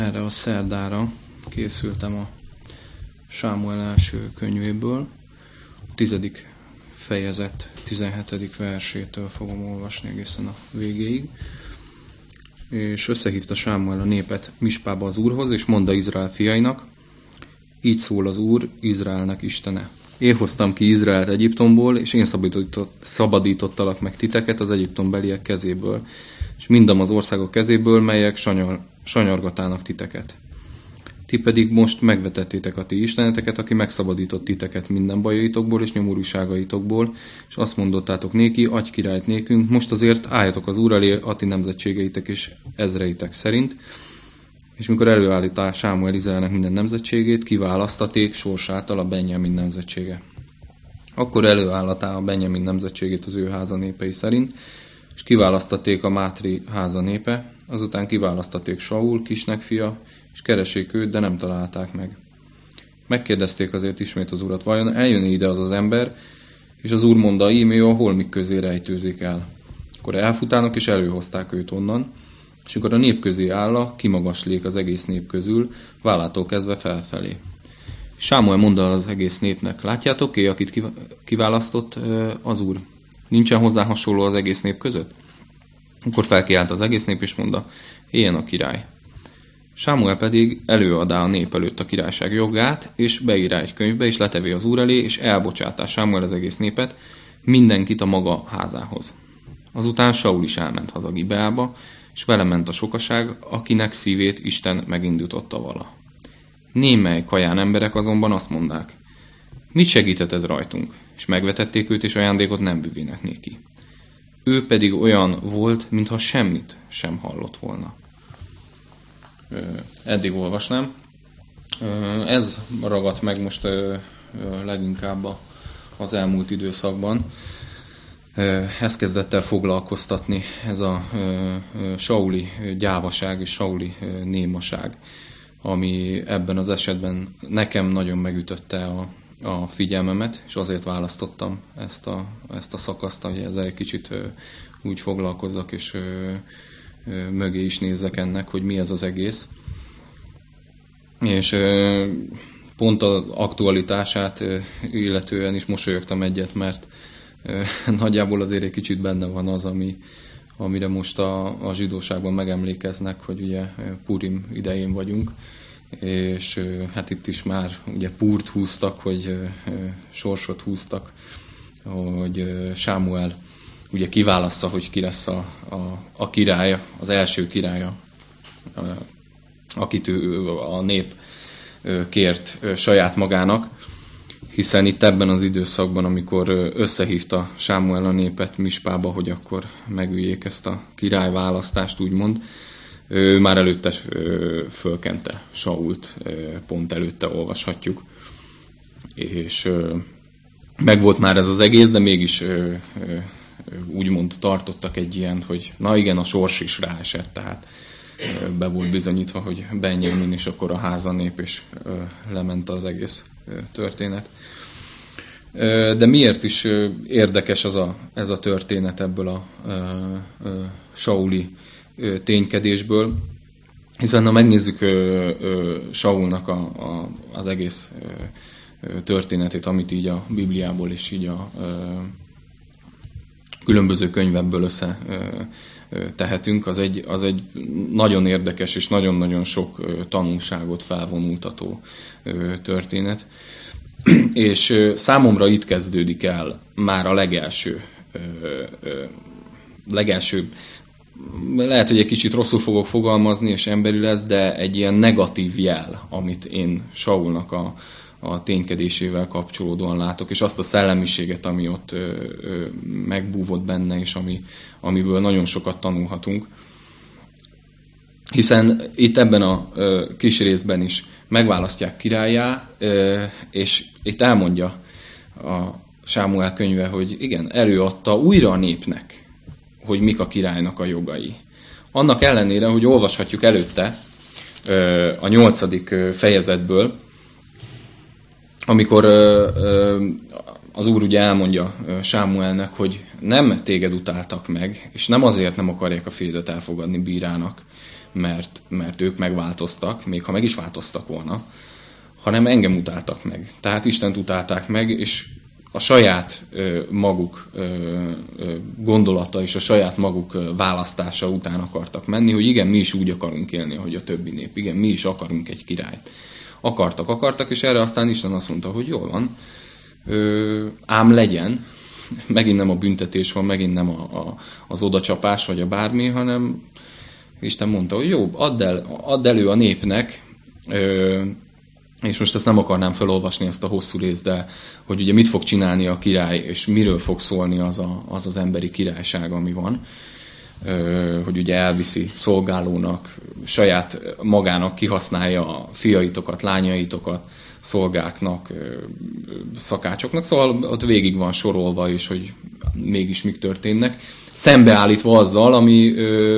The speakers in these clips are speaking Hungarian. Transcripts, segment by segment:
Erre a szerdára készültem a Sámuel első könyvéből. A 10. fejezet 17. versétől fogom olvasni egészen a végéig. És összehívta Sámuel a népet Mispába az Úrhoz, és mondta Izrael fiainak: így szól az Úr, Izraelnek Istene. Én hoztam ki Izraelt Egyiptomból, és én szabadítottalak meg titeket az egyiptombeliek kezéből, és mindam az országok kezéből, melyek sanyargatának titeket. Ti pedig most megvetettétek a ti isteneteket, aki megszabadított titeket minden bajaitokból és nyomorúságaitokból, és azt mondottátok néki: adj királyt nékünk, most azért álljatok az Úr elé a ti nemzetségeitek és ezreitek szerint. És mikor előállítál Sámuel Izraelnek minden nemzetségét, kiválasztaték sorsáltal a Benjamin nemzetsége. Akkor előállítál a Benjamin nemzetségét az ő háza népei szerint, és kiválasztaték a Mátri háza népe, azután kiválasztaték Saul, Kisnek fia, és keresék őt, de nem találták meg. Megkérdezték azért ismét az Urat: vajon eljön ide az az ember? És az Úr mondta: íme ő a holmik közé rejtőzik el. Akkor elfutának, és előhozták őt onnan, és amikor a nép közé áll, kimagaslék az egész nép közül, vállától kezdve felfelé. Sámuel mondta az egész népnek: látjátok, akit kiválasztott az Úr? Nincsen hozzá hasonló az egész nép között? Akkor felkiált az egész nép, és mondta: éljen a király. Sámuel pedig előadá a nép előtt a királyság jogát, és beírá egy könyvbe, és letevé az Úr elé, és elbocsátá Sámuel az egész népet, mindenkit a maga házához. Azután Saul is elment haza Gibeába, és vele ment a sokaság, akinek szívét Isten megindította vala. Némely kaján emberek azonban azt mondták: mit segített ez rajtunk? És megvetették őt, és ajándékot nem büvének néki. Ő pedig olyan volt, mintha semmit sem hallott volna. Eddig olvasnám. Ez ragadt meg most leginkább az elmúlt időszakban. Ez kezdett el foglalkoztatni, ez a sauli gyávaság és sauli némaság, ami ebben az esetben nekem nagyon megütötte a figyelmemet, és azért választottam ezt a szakaszt, hogy ezzel egy kicsit úgy foglalkozzak, és mögé is nézzek ennek, hogy mi ez az egész. És pont az aktualitását illetően is mosolyogtam egyet, mert nagyjából azért egy kicsit benne van az, amire most a zsidóságban megemlékeznek, hogy ugye Purim idején vagyunk, és hát itt is már ugye púrt húztak, hogy sorsot húztak, hogy Sámuel ugye kiválassza, hogy ki lesz a királya, az első királya, akit a nép kért saját magának, hiszen itt ebben az időszakban, amikor összehívta Sámuel a népet Mispába, hogy akkor megüljék ezt a királyválasztást, úgymond, ő már előtte fölkente Sault, pont előtte olvashatjuk, és megvolt már ez az egész, de mégis úgymond tartottak egy ilyent, hogy na igen, a sors is ráesett, tehát be volt bizonyítva, hogy Benjamin, és akkor a házanép, és lement az egész történet. De miért is érdekes ez a történet ebből a sauli ténykedésből? Hiszen ha megnézzük Saulnak az egész történetét, amit így a Bibliából és így a különböző könyvekből össze tehetünk, az egy nagyon érdekes és nagyon-nagyon sok tanulságot felvonultató történet. És számomra itt kezdődik el már a legelső, lehet, hogy egy kicsit rosszul fogok fogalmazni, és emberi lesz, de egy ilyen negatív jel, amit én Saulnak a ténykedésével kapcsolódóan látok, és azt a szellemiséget, ami ott megbúvott benne, és amiből nagyon sokat tanulhatunk. Hiszen itt ebben a kis részben is megválasztják királlyá, és itt elmondja a Sámuel könyve, hogy igen, előadta újra a népnek, hogy mik a királynak a jogai. Annak ellenére, hogy olvashatjuk előtte a 8. fejezetből, amikor az Úr ugye elmondja Sámuelnek, hogy nem téged utáltak meg, és nem azért nem akarják a földet elfogadni bírának, mert ők megváltoztak, még ha meg is változtak volna, hanem engem utáltak meg. Tehát Istent utálták meg, és a saját maguk gondolata és a saját maguk választása után akartak menni, hogy igen, mi is úgy akarunk élni, ahogy a többi nép. Igen, mi is akarunk egy királyt. Akartak, és erre aztán Isten azt mondta, hogy jól van, ám legyen. Megint nem a büntetés van, megint nem az odacsapás, vagy a bármi, hanem Isten mondta, hogy jó, add elő a népnek, és most ezt nem akarnám felolvasni, ezt a hosszú részt, de hogy ugye mit fog csinálni a király, és miről fog szólni az emberi királyság, ami van, hogy ugye elviszi szolgálónak, saját magának kihasználja a fiaitokat, lányaitokat, szolgáknak, szakácsoknak, szóval ott végig van sorolva is, hogy mégis mik történnek, szembeállítva azzal, ami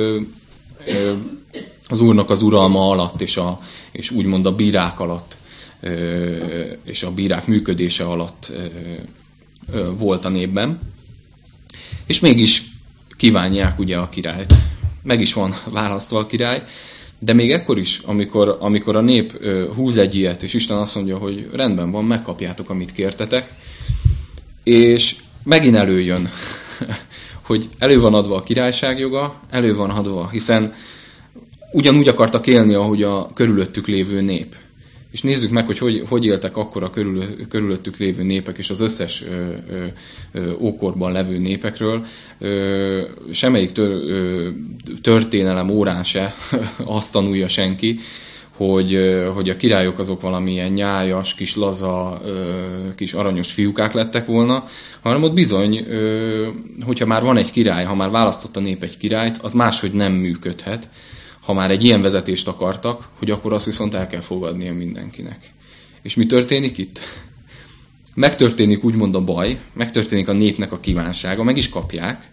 az Úrnak az uralma alatt, és úgymond a bírák alatt, és a bírák működése alatt volt a népben. És mégis kívánják ugye a királyt. Meg is van választva a király, de még ekkor is, amikor a nép húz egy ilyet, és Isten azt mondja, hogy rendben van, megkapjátok, amit kértetek, és megint előjön, hogy elő van adva a királyság joga, elő van adva, hiszen ugyanúgy akartak élni, ahogy a körülöttük lévő nép. És nézzük meg, hogy éltek akkor a körülöttük lévő népek, és az összes ókorban levő népekről. Semmelyik történelem órán se azt tanulja senki, hogy a királyok azok valamilyen nyájas, kis laza, kis aranyos fiúkák lettek volna, hanem ott bizony, hogyha már van egy király, ha már választott a nép egy királyt, az máshogy nem működhet. Ha már egy ilyen vezetést akartak, hogy akkor azt viszont el kell fogadnia mindenkinek. És mi történik itt? Megtörténik úgymond a baj, megtörténik a népnek a kívánsága, meg is kapják,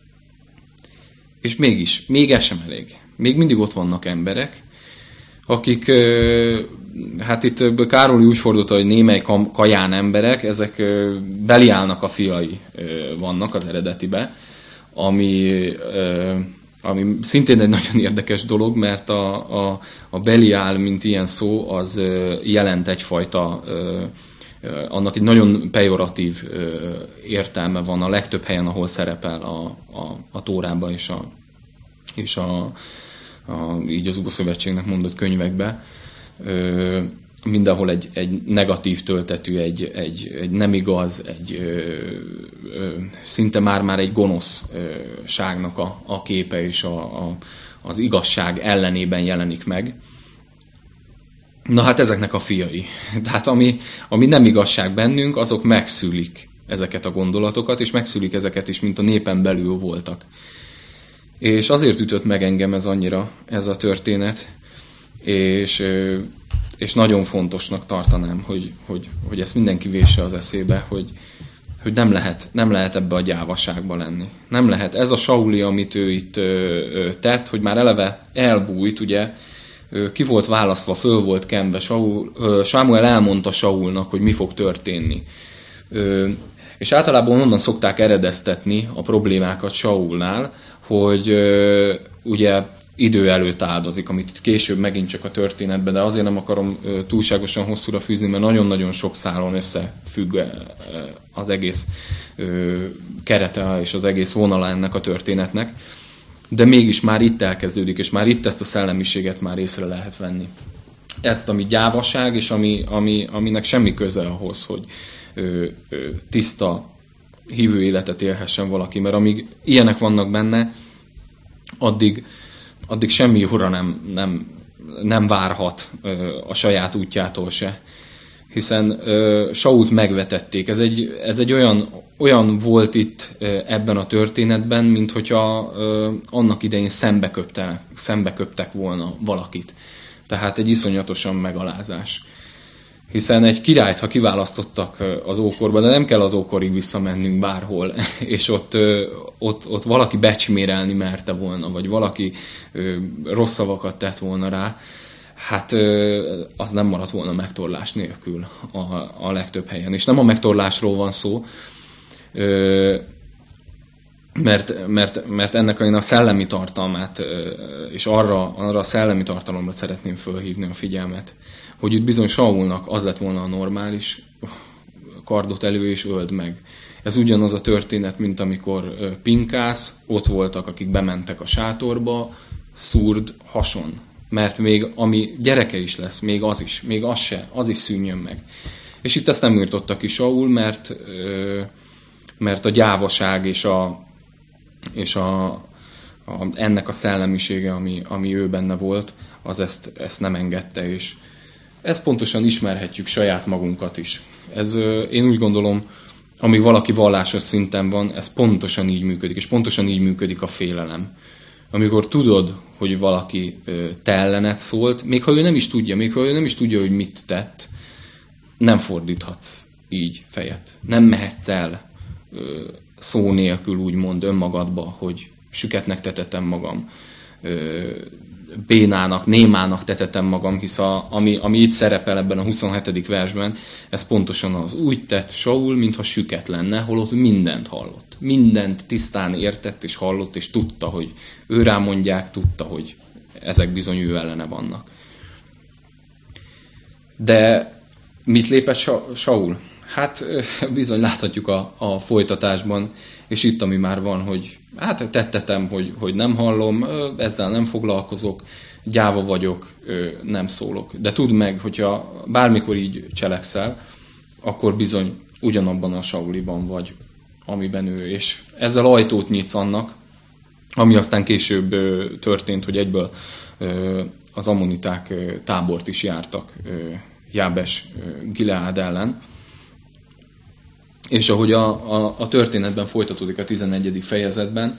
és mégis, még ez sem elég. Még mindig ott vannak emberek, akik, hát itt Károly úgy fordulta, hogy némely kaján emberek, ezek Beliálnak a fiai vannak az eredetibe, ami szintén egy nagyon érdekes dolog, mert a Beliál, mint ilyen szó, az jelent egyfajta, annak egy nagyon pejoratív értelme van a legtöbb helyen, ahol szerepel a Tórában és így az Ószövetségnek mondott könyvekben. Mindenhol egy negatív töltetű, egy nem igaz, szinte már egy gonoszságnak a képe és az igazság ellenében jelenik meg. Na hát ezeknek a fiai. Tehát ami nem igazság bennünk, azok megszülik ezeket a gondolatokat, és megszülik ezeket is, mint a népen belül voltak. És azért ütött meg engem ez annyira, ez a történet, és nagyon fontosnak tartanám, hogy ezt mindenki vésse az eszébe, hogy nem lehet ebbe a gyávaságba lenni. Nem lehet. Ez a Sauli, amit ő itt tett, hogy már eleve elbújt, ugye, ki volt választva, föl volt kenve, Sámuel elmondta Saulnak, hogy mi fog történni. És általában onnan szokták eredeztetni a problémákat Saulnál, hogy ugye idő előtt áldozik, amit itt később megint csak a történetben, de azért nem akarom túlságosan hosszúra fűzni, mert nagyon-nagyon sok szálon összefügg az egész kerete és az egész vonala ennek a történetnek. De mégis már itt elkezdődik, és már itt ezt a szellemiséget már észre lehet venni. Ezt, ami gyávaság, és aminek semmi köze ahhoz, hogy tiszta hívő életet élhessen valaki, mert amíg ilyenek vannak benne, addig semmi jóra nem várhat a saját útjától se. Hiszen Sault megvetették. Ez egy olyan volt itt ebben a történetben, mint hogyha annak idején szembeköptek volna valakit. Tehát egy iszonyatosan megalázás. Hiszen egy királyt, ha kiválasztottak az ókorban, de nem kell az ókorig visszamennünk bárhol, és ott valaki becsmérelni merte volna, vagy valaki rossz szavakat tett volna rá, hát az nem maradt volna megtorlás nélkül a legtöbb helyen. És nem a megtorlásról van szó, mert ennek a szellemi tartalmát, és arra a szellemi tartalomra szeretném fölhívni a figyelmet, hogy itt bizony Saulnak az lett volna a normális, kardot elő és öld meg. Ez ugyanaz a történet, mint amikor Pinkász, ott voltak, akik bementek a sátorba, szúrd hason. Mert még ami gyereke is lesz, még az is szűnjön meg. És itt ezt nem írtotta ki Saul, mert a gyávaság és ennek a szellemisége, ami ő benne volt, az ezt nem engedte, és ezt pontosan ismerhetjük saját magunkat is. Ez, én úgy gondolom, amíg valaki vallásos szinten van, ez pontosan így működik, és pontosan így működik a félelem. Amikor tudod, hogy valaki te ellened szólt, még ha ő nem is tudja, hogy mit tett, nem fordíthatsz így fejet. Nem mehetsz el szó nélkül úgymond önmagadba, hogy süketnek tetetem magam, bénának, némának tetetem magam, hisz ami itt szerepel ebben a 27. versben, ez pontosan az. Úgy tett Saul, mintha süket lenne, holott mindent hallott. Mindent tisztán értett és hallott, és tudta, hogy ő rá mondják, tudta, hogy ezek bizony ő ellene vannak. De mit lépett Saul? Hát bizony láthatjuk a folytatásban, és itt ami már van, hogy hát tettetem, hogy nem hallom, ezzel nem foglalkozok, gyáva vagyok, nem szólok. De tudd meg, hogyha bármikor így cselekszel, akkor bizony ugyanabban a Sauliban vagy, amiben ő. És ezzel ajtót nyitsz annak, ami aztán később történt, hogy egyből az ammoniták tábort is jártak Jábes Gileád ellen. És ahogy a történetben folytatódik a 11. fejezetben,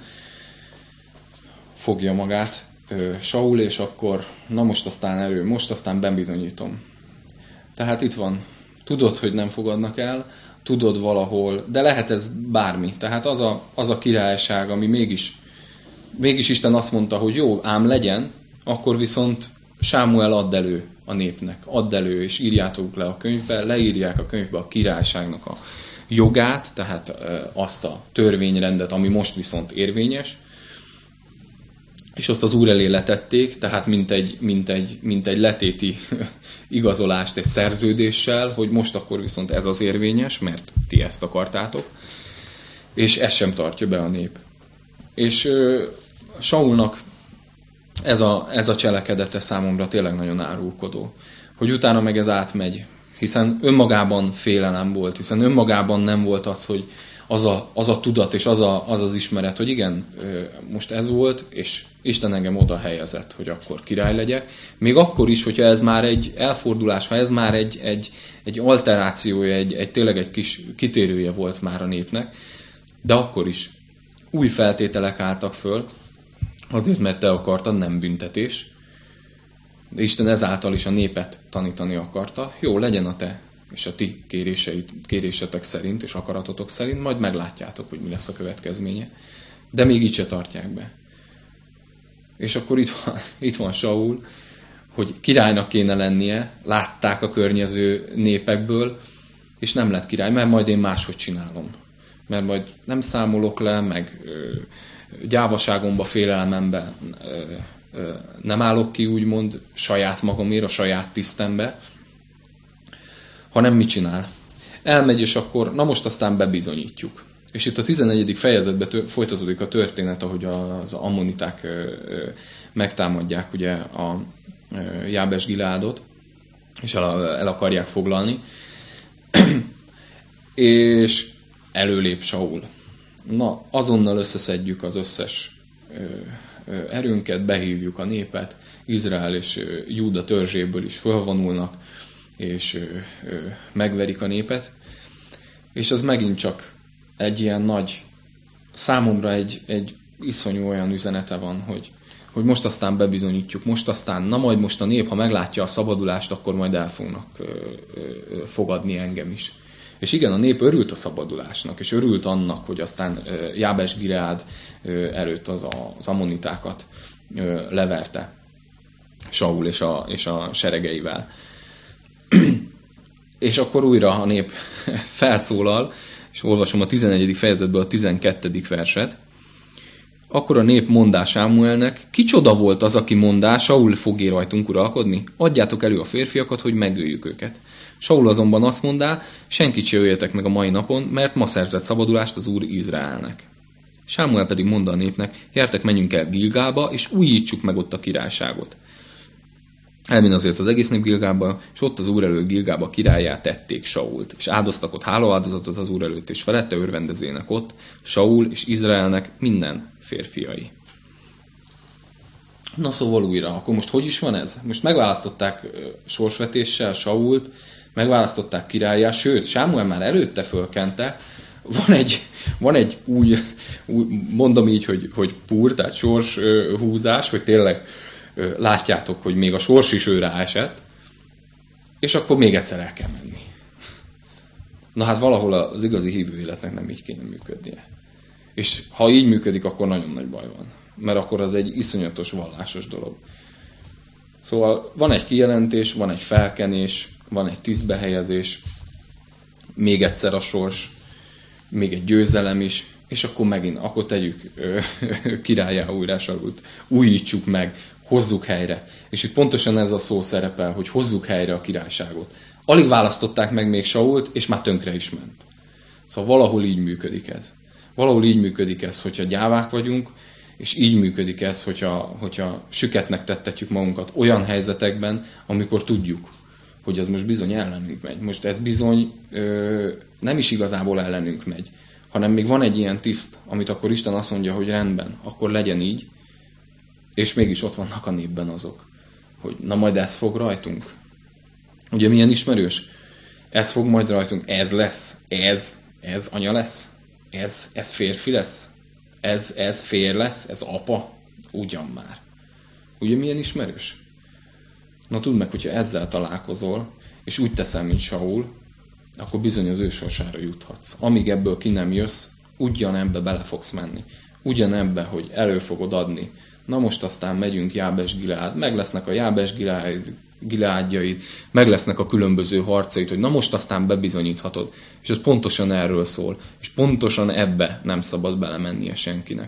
fogja magát Saul, és akkor most aztán bebizonyítom. Tehát itt van, tudod, hogy nem fogadnak el, tudod valahol, de lehet ez bármi. Tehát az a királyság, ami mégis Isten azt mondta, hogy jó, ám legyen, akkor viszont Sámuel add elő a népnek, add elő, és írjátok le a könyvbe, leírják a könyvbe a királyságnak a jogát, tehát azt a törvényrendet, ami most viszont érvényes, és azt az Úr elé letették, tehát mint egy letéti igazolást egy szerződéssel, hogy most akkor viszont ez az érvényes, mert ti ezt akartátok, és ezt sem tartja be a nép. És Saulnak ez a cselekedete számomra tényleg nagyon árulkodó, hogy utána meg ez átmegy, hiszen önmagában félelem volt, hiszen önmagában nem volt az, hogy az a tudat és az az ismeret, hogy igen, most ez volt, és Isten engem oda helyezett, hogy akkor király legyek. Még akkor is, hogyha ez már egy elfordulás, ha ez már egy alterációja, tényleg egy kis kitérője volt már a népnek, de akkor is új feltételek álltak föl, azért, mert te akartad, nem büntetés. De Isten ezáltal is a népet tanítani akarta. Jó, legyen a te és a ti kérésetek szerint és akaratotok szerint, majd meglátjátok, hogy mi lesz a következménye. De még így se tartják be. És akkor itt van Saul, hogy királynak kéne lennie, látták a környező népekből, és nem lett király, mert majd én máshogy csinálom. Mert majd nem számolok le, meg gyávaságomba, félelmembe nem állok ki, úgymond, saját magamért, a saját tisztembe, hanem mit csinál? Elmegy, és akkor, na most aztán bebizonyítjuk. És itt a 11. fejezetben folytatódik a történet, ahogy az ammoniták megtámadják ugye a Jábes Gileádot, és el akarják foglalni, és előlép Saul. Na, azonnal összeszedjük az összes erőnket, behívjuk a népet, Izrael és Júda törzséből is fölvonulnak, és megverik a népet. És az megint csak egy ilyen nagy, számomra egy iszonyú olyan üzenete van, hogy most aztán bebizonyítjuk, most aztán, majd most a nép, ha meglátja a szabadulást, akkor majd el fognak fogadni engem is. És igen, a nép örült a szabadulásnak, és örült annak, hogy aztán Jábes Gileád előtt az ammonitákat leverte Saul és a seregeivel. És akkor újra a nép felszólal, és olvasom a 11. fejezetből a 12. verset. Akkor a nép mondá Sámuelnek, kicsoda volt az, aki mondá, Saul fog rajtunk uralkodni? Adjátok elő a férfiakat, hogy megöljük őket. Saul azonban azt mondá, senkit se öljetek meg a mai napon, mert ma szerzett szabadulást az Úr Izraelnek. Sámuel pedig mondta a népnek, gyertek, menjünk el Gilgálba, és újítsuk meg ott a királyságot. Elmen azért az egész nép Gilgálba, és ott az Úr előtt Gilgálba királyá tették Sault, és áldoztak ott hálaáldozatot az Úr előtt, és felette örvendezének ott Saul és Izraelnek minden férfiai. Na szóval újra, akkor most hogy is van ez? Most megválasztották sorsvetéssel Sault, megválasztották királyá, sőt, Sámuel már előtte fölkente, van egy úgy mondom így, hogy pur, tehát sors húzás, hogy tényleg látjátok, hogy még a sors is őre esett, és akkor még egyszer el kell menni. Na hát valahol az igazi hívő életnek nem így kéne működnie. És ha így működik, akkor nagyon nagy baj van. Mert akkor az egy iszonyatos vallásos dolog. Szóval van egy kijelentés, van egy felkenés, van egy tisztbehelyezés, még egyszer a sors, még egy győzelem is, és akkor megint, akkor tegyük királlyá újra Sault, újítsuk meg, hozzuk helyre. És itt pontosan ez a szó szerepel, hogy hozzuk helyre a királyságot. Alig választották meg még Sault, és már tönkre is ment. Szóval valahol így működik ez. Valahol így működik ez, hogyha gyávák vagyunk, és így működik ez, hogyha süketnek tettetjük magunkat olyan helyzetekben, amikor tudjuk, hogy ez most bizony ellenünk megy. Most ez bizony nem is igazából ellenünk megy, hanem még van egy ilyen tiszt, amit akkor Isten azt mondja, hogy rendben, akkor legyen így, és mégis ott vannak a népben azok, hogy na majd ez fog rajtunk. Ugye milyen ismerős? Ez fog majd rajtunk, ez lesz, ez anya lesz, ez férfi lesz, ez fér lesz, ez apa, ugyan már. Ugye milyen ismerős? Na tudd meg, hogyha ezzel találkozol, és úgy teszel, mint Saul, akkor bizony az ő sorsára juthatsz. Amíg ebből ki nem jössz, ugyanebbe bele fogsz menni. Ugyanebbe, hogy elő fogod adni. Na most aztán megyünk Jábes-Gileád, meg lesznek a Jábes-Gileádjaid, meg lesznek a különböző harcait, hogy na most aztán bebizonyíthatod. És ez pontosan erről szól. És pontosan ebbe nem szabad belemennie senkinek.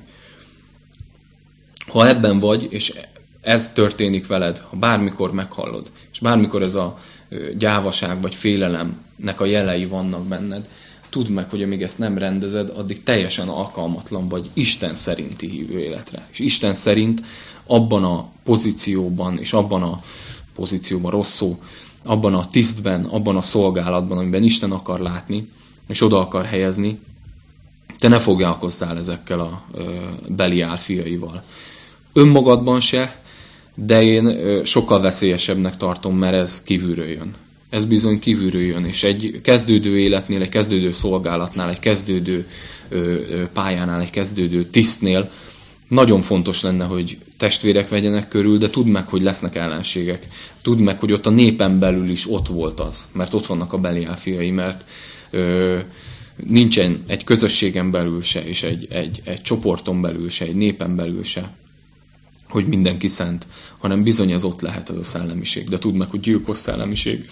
Ha ebben vagy, és ez történik veled, ha bármikor meghallod, és bármikor ez a gyávaság vagy félelemnek a jelei vannak benned, tudd meg, hogy amíg ezt nem rendezed, addig teljesen alkalmatlan vagy Isten szerinti hívő életre. És Isten szerint abban a pozícióban, és abban a pozícióban rossz szó, abban a tisztben, abban a szolgálatban, amiben Isten akar látni, és oda akar helyezni, te ne foglalkozzál ezekkel a Beliál fiaival. Önmagadban se, de én sokkal veszélyesebbnek tartom, mert ez kívülről jön. Ez bizony kívülről jön, és egy kezdődő életnél, egy kezdődő szolgálatnál, egy kezdődő pályánál, egy kezdődő tisztnél nagyon fontos lenne, hogy testvérek vegyenek körül, de tudd meg, hogy lesznek ellenségek. Tudd meg, hogy ott a népen belül is ott volt az, mert ott vannak a Beliál fiai, mert nincsen egy közösségen belül se, és egy csoporton belül se, egy népen belül se, hogy mindenki szent, hanem bizony ez ott lehet az a szellemiség. De tudd meg, hogy gyilkos szellemiség.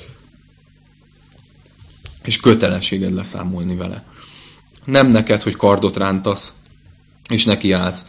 És kötelességed leszámolni vele. Nem neked, hogy kardot rántasz, és nekiállsz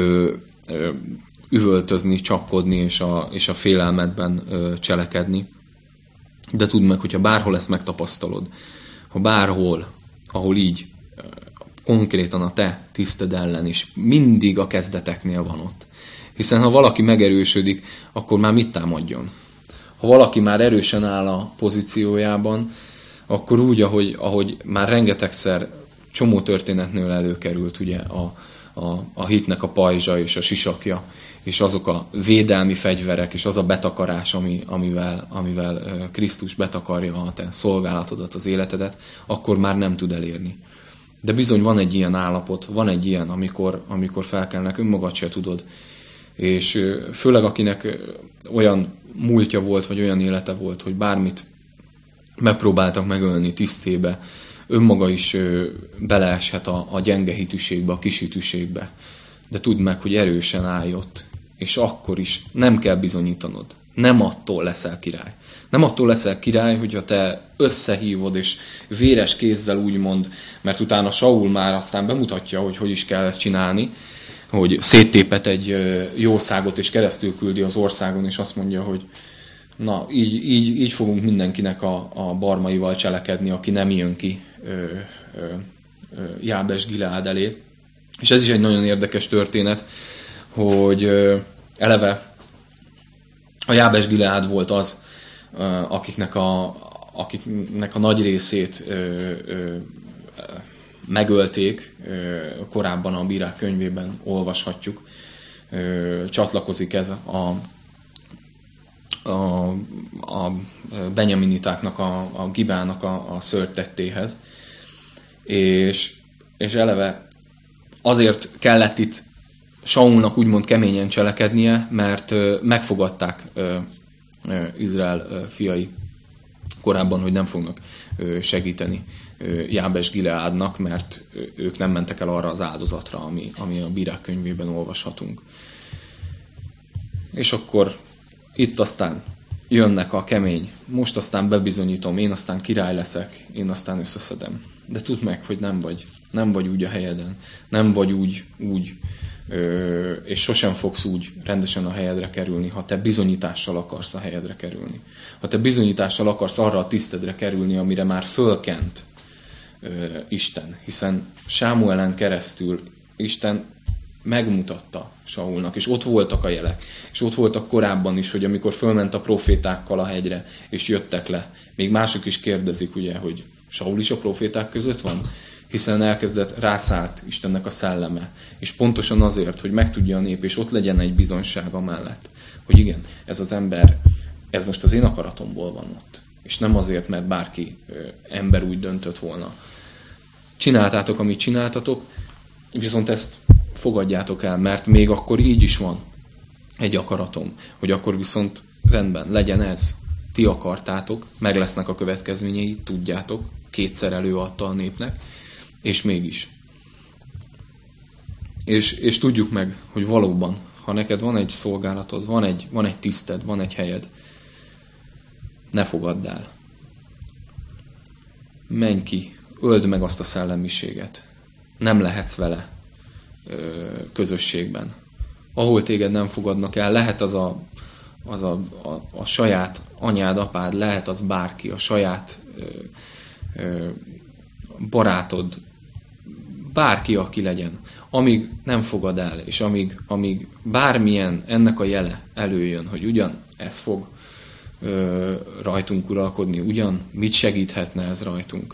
üvöltözni, csapkodni, és a félelmedben cselekedni. De tudd meg, hogyha bárhol ezt megtapasztalod, ha bárhol, ahol így konkrétan a te tiszted ellen is, mindig a kezdeteknél van ott. Hiszen ha valaki megerősödik, akkor már mit támadjon? Ha valaki már erősen áll a pozíciójában, akkor úgy, ahogy már rengetegszer csomó történetnél előkerült ugye a hitnek a pajzsa és a sisakja, és azok a védelmi fegyverek, és az a betakarás, amivel Krisztus betakarja a te szolgálatodat, az életedet, akkor már nem tud elérni. De bizony van egy ilyen állapot, van egy ilyen, amikor felkelnek, önmagad se tudod. És főleg akinek olyan múltja volt, vagy olyan élete volt, hogy bármit megpróbáltak megölni tisztébe, önmaga is beleeshet a gyenge hitűségbe, a kis hitűségbe. De tudd meg, hogy erősen állj ott, és akkor is nem kell bizonyítanod. Nem attól leszel király. Nem attól leszel király, hogyha te összehívod, és véres kézzel úgymond, mert utána Saul már aztán bemutatja, hogy is kell ezt csinálni, hogy széttépet egy jószágot és keresztül küldi az országon, és azt mondja, hogy na, így fogunk mindenkinek a barmaival cselekedni, aki nem jön ki Jábes Gileád elé. És ez is egy nagyon érdekes történet, hogy eleve a Jábes Gileád volt az, akiknek a nagy részét megölték, korábban a Bírák könyvében olvashatjuk. Csatlakozik ez a benyaminitáknak, a Gibának a szörtettéhez. És eleve azért kellett itt Saulnak úgymond keményen cselekednie, mert megfogadták Izrael fiai korábban, hogy nem fognak segíteni Jábes Gileádnak, mert ők nem mentek el arra az áldozatra, ami a Bírák könyvében olvashatunk. És akkor itt aztán jönnek a kemény, most aztán bebizonyítom, én aztán király leszek, én aztán összeszedem. De tudd meg, hogy nem vagy úgy a helyeden, nem vagy úgy és sosem fogsz úgy rendesen a helyedre kerülni, ha te bizonyítással akarsz a helyedre kerülni. Ha te bizonyítással akarsz arra a tisztedre kerülni, amire már fölkent Isten. Hiszen Sámuelen keresztül Isten megmutatta Saulnak, és ott voltak a jelek, és ott voltak korábban is, hogy amikor fölment a profétákkal a hegyre, és jöttek le, még mások is kérdezik, ugye, hogy Saul is a proféták között van? Hiszen elkezdett, rászállt Istennek a szelleme. És pontosan azért, hogy megtudja a nép, és ott legyen egy bizonysága mellett, hogy igen, ez az ember, ez most az én akaratomból van ott. És nem azért, mert bárki ember úgy döntött volna. Csináltátok, amit csináltatok, viszont ezt fogadjátok el, mert még akkor így is van egy akaratom, hogy akkor viszont rendben, legyen ez. Ti akartátok, meg lesznek a következményei, tudjátok, kétszer előadta a népnek, és mégis. És tudjuk meg, hogy valóban, ha neked van egy szolgálatod, van egy tiszted, van egy helyed, ne fogadd el. Menj ki, öld meg azt a szellemiséget. Nem lehetsz vele közösségben. Ahol téged nem fogadnak el, lehet az a saját anyád, apád, lehet az bárki, a saját barátod, bárki, aki legyen. Amíg nem fogad el, és amíg bármilyen ennek a jele előjön, hogy ugyan ez fog rajtunk uralkodni, ugyan mit segíthetne ez rajtunk.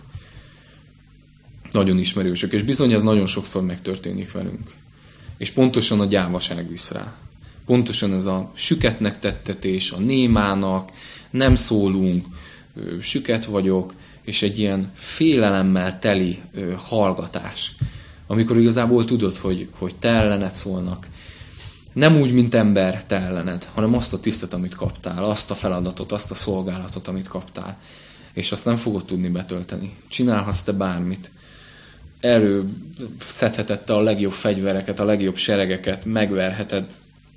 Nagyon ismerősök, és bizony ez nagyon sokszor megtörténik velünk. És pontosan a gyávaság visz rá. Pontosan ez a süketnek tettetés, a némának, nem szólunk, süket vagyok, és egy ilyen félelemmel teli hallgatás. Amikor igazából tudod, hogy te ellened szólnak. Nem úgy, mint ember te ellened, hanem azt a tisztet, amit kaptál, azt a feladatot, azt a szolgálatot, amit kaptál. És azt nem fogod tudni betölteni. Csinálhatsz te bármit. Előszedheted te a legjobb fegyvereket, a legjobb seregeket, megverheted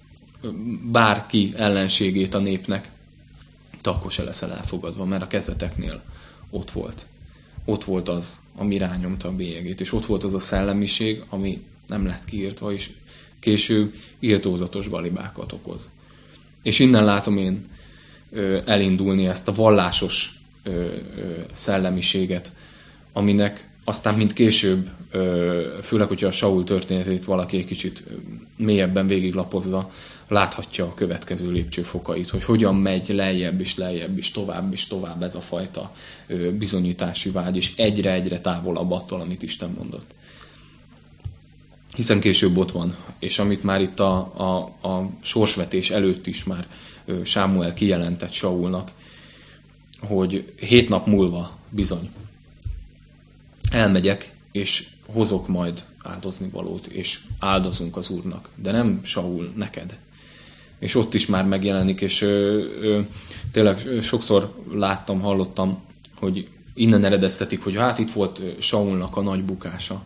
bárki ellenségét a népnek. Te akkor se leszel elfogadva, mert a kezdeteknél ott volt. Ott volt az, ami rányomta a bélyegét, és ott volt az a szellemiség, ami nem lett kiírtva, és később irtózatos balibákat okoz. És innen látom én elindulni ezt a vallásos szellemiséget, aminek aztán mint később, főleg, hogyha a Saul történetét valaki egy kicsit mélyebben végiglapozza, láthatja a következő lépcsőfokait, hogy hogyan megy lejjebb és tovább ez a fajta bizonyítási vágy, és egyre távolabb attól, amit Isten mondott. Hiszen később ott van, és amit már itt a sorsvetés előtt is már Sámuel kijelentett Saulnak, hogy 7 nap múlva bizony elmegyek, és hozok majd áldozni valót, és áldozunk az Úrnak, de nem Saul neked. És ott is már megjelenik, és tényleg sokszor láttam, hallottam, hogy innen eredeztetik, hogy hát itt volt Saulnak a nagy bukása.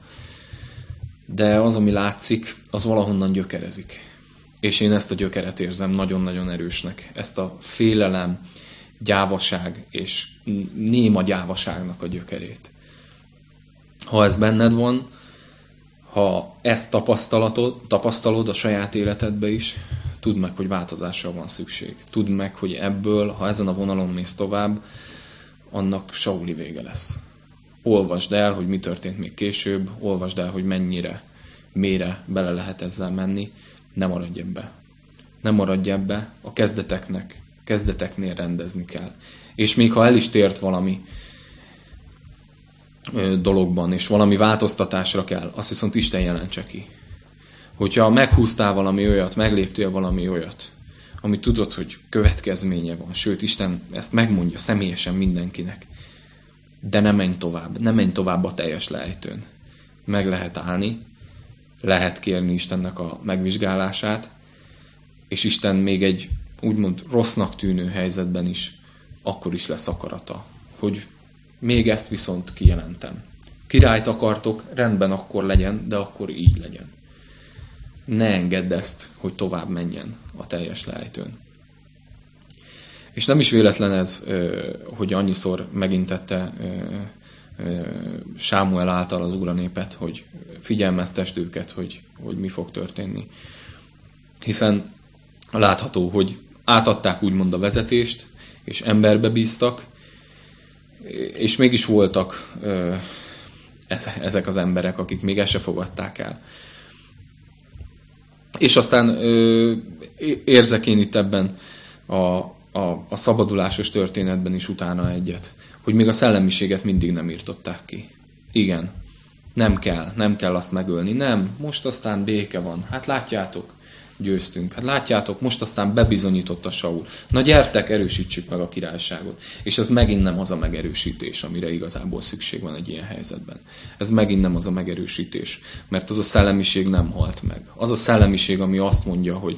De az, ami látszik, az valahonnan gyökerezik. És én ezt a gyökeret érzem nagyon-nagyon erősnek. Ezt a félelem, gyávaság és néma gyávaságnak a gyökerét. Ha ez benned van, Ha ezt tapasztalod a saját életedbe is, tudd meg, hogy változásra van szükség. Tudd meg, hogy ebből, ha ezen a vonalon mész tovább, annak sauli vége lesz. Olvasd el, hogy mi történt még később, olvasd el, hogy mélyre bele lehet ezzel menni, ne maradj ebbe. Ne maradj ebbe, a kezdeteknél rendezni kell. És még ha el is tért valami dologban, és valami változtatásra kell, azt viszont Isten jelentse ki. Hogyha meghúztál valami olyat, megléptél valami olyat, ami tudod, hogy következménye van, sőt, Isten ezt megmondja személyesen mindenkinek, de ne menj tovább a teljes lejtőn. Meg lehet állni, lehet kérni Istennek a megvizsgálását, és Isten még egy úgymond rossznak tűnő helyzetben is, akkor is lesz akarata, hogy még ezt viszont kijelentem. Királyt akartok, rendben akkor legyen, de akkor így legyen. Ne engedd ezt, hogy tovább menjen a teljes lejtőn. És nem is véletlen ez, hogy annyiszor megintette Sámuel által az ugranépet, hogy figyelmeztesd őket, hogy mi fog történni. Hiszen látható, hogy átadták úgymond a vezetést, és emberbe bíztak, és mégis voltak ezek az emberek, akik még ezt se fogadták el. És aztán érzek én itt ebben a szabadulásos történetben is utána egyet, hogy még a szellemiséget mindig nem írtották ki. Igen, nem kell azt megölni. Nem, most aztán béke van. Hát látjátok, győztünk. Hát látjátok, most aztán bebizonyította Saul. Na gyertek, erősítsük meg a királyságot. És ez megint nem az a megerősítés, amire igazából szükség van egy ilyen helyzetben. Ez megint nem az a megerősítés, mert az a szellemiség nem halt meg. Az a szellemiség, ami azt mondja, hogy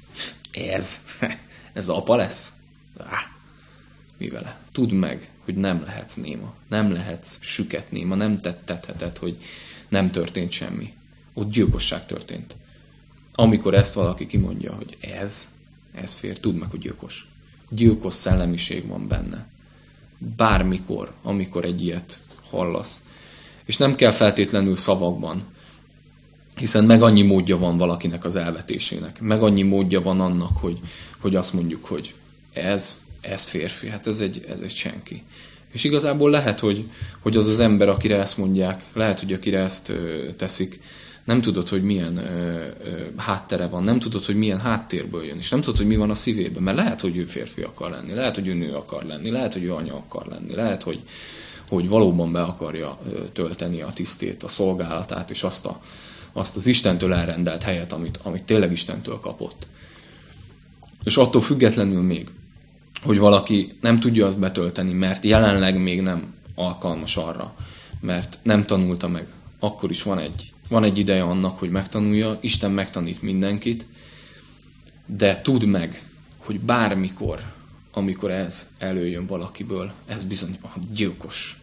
ez apa lesz? Mi vele? Tudd meg, hogy nem lehetsz néma. Nem lehetsz süket néma. Nem tettheted, hogy nem történt semmi. Ott gyilkosság történt. Amikor ezt valaki kimondja, hogy ez fér, tudd meg, hogy gyilkos. Gyilkos szellemiség van benne. Bármikor, amikor egy ilyet hallasz. És nem kell feltétlenül szavakban, hiszen meg annyi módja van valakinek az elvetésének. Meg annyi módja van annak, hogy azt mondjuk, hogy ez férfi, hát ez egy senki. És igazából lehet, hogy az ember, akire ezt mondják, lehet, hogy akire ezt teszik, nem tudod, hogy milyen háttere van, nem tudod, hogy milyen háttérből jön, és nem tudod, hogy mi van a szívében, mert lehet, hogy ő férfi akar lenni, lehet, hogy ő nő akar lenni, lehet, hogy ő anya akar lenni, lehet, hogy valóban be akarja tölteni a tisztét, a szolgálatát, és azt az Istentől elrendelt helyet, amit tényleg Istentől kapott. És attól függetlenül még, hogy valaki nem tudja azt betölteni, mert jelenleg még nem alkalmas arra, mert nem tanulta meg, akkor is van egy ideje annak, hogy megtanulja, Isten megtanít mindenkit, de tudd meg, hogy bármikor, amikor ez előjön valakiből, ez bizony a gyilkos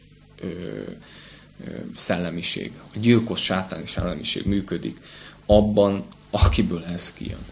szellemiség, a gyilkos sátáni szellemiség működik abban, akiből ez kijön.